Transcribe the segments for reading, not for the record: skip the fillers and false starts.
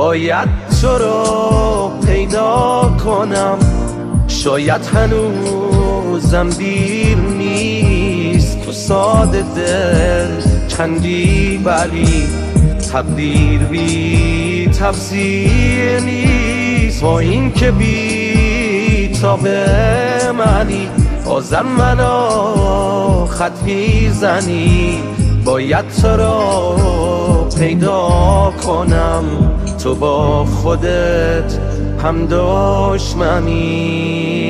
باید تو رو پیدا کنم. شاید هنوزم دیر نیست، تو ساده دل چندی ولی تقدیر بی تفسیر نیست. با این که بی تاب منی بازم منو خط میزنی. باید تو رو پیدا کنم، تو با خودت هم دشمنی.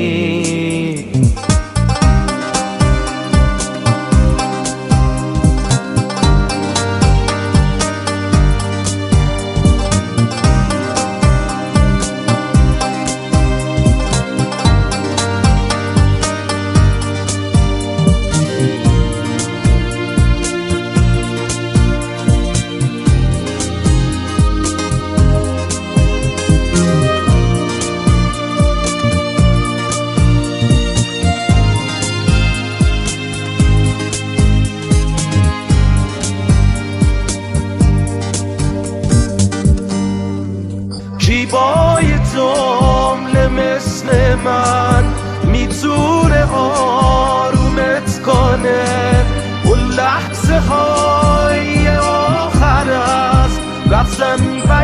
زیبای جمله مثل من میتونه آرومت کنه. اون لحظه های آخر است رفتن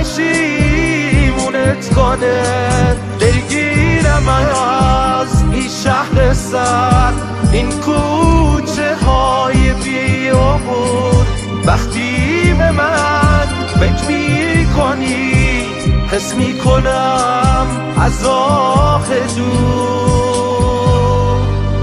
پشیمونت کنه. دلگیرم از این شهر سر، این کوچه های بی عبور. وقتی به من فکر میکنی حس میکنم از آخ دور.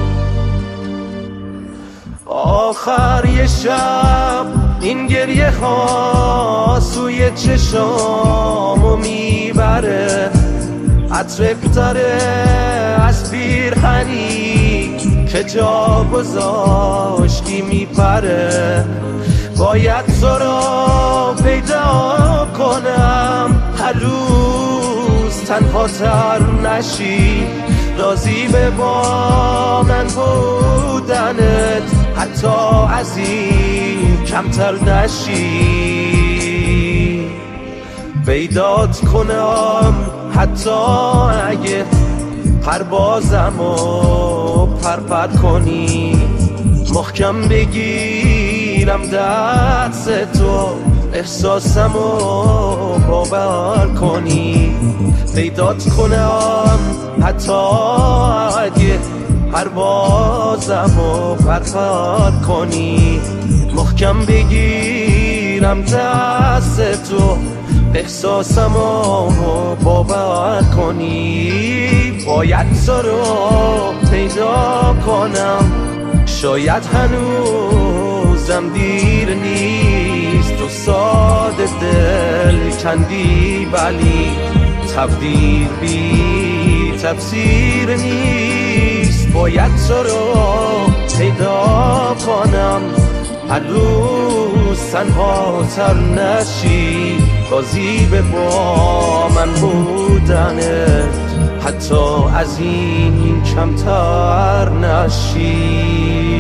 آخر یه شب این گریه ها سوی چشامو میبره. عطر بتره از پیرهنی که جا گذاشتی میپره. باید تو رو پیدا کنم، هر روز تنها تر نشی. راضی به با من بودنت حتی از این کمتر نشی. پیدات کنم حتی اگه پروازمو پرپر کنی. محکم بگیرم دست تو، احساسمو باور کنی. پیدات کنم حتی اگه پروازمو پرپر کنی. محکم بگیرم دست تو، احساسمو باور کنی. باید تو رو پیدا کنم، شاید هنوزم دیر نیست. تو ساده دل چندی ولی تقدیر بی تفسیر نیست. باید تو رو پیدا کنم، هر روز تنها تر نشی. راضی به با من بودنت حتی از این کمتر نشی.